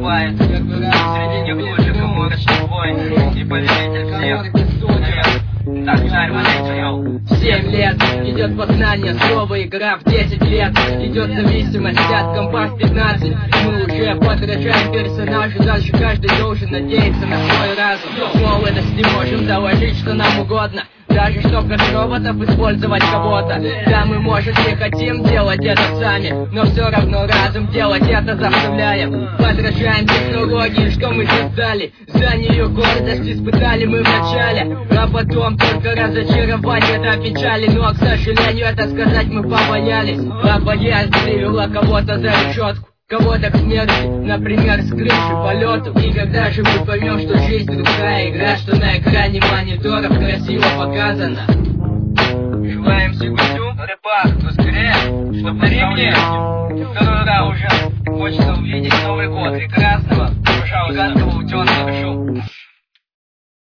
бывает. Среди них лучше куморочный бой. И повелитель всех. Так, царь, валите, 7 лет идет познание слова, игра в 10 лет. Идет зависимость от компа в 15. Мы уже подражаем персонажу. Дальше каждый должен надеяться на свой разум. В молодости можем заложить, что нам угодно. Даже чтоб как роботов использовать кого-то. Да, мы, может, не хотим делать это сами, но все равно разум делать это заставляем. Подражаем технологии, что мы создали. За нее гордость испытали мы вначале, а потом только разочарование до печали. Но, к сожалению, это сказать мы побоялись. А боязнь привела кого-то за решетку, кого-то к смерти, например, с крыши полету. И когда же мы поймем, что жизнь другая игра, что на экране мониторов красиво показано. Желаем Сигусю, рэпах, но скорее, чтоб на ремне. Второй раз уже хочется увидеть Новый год прекрасного. Пожалуйста, утенка, шоу.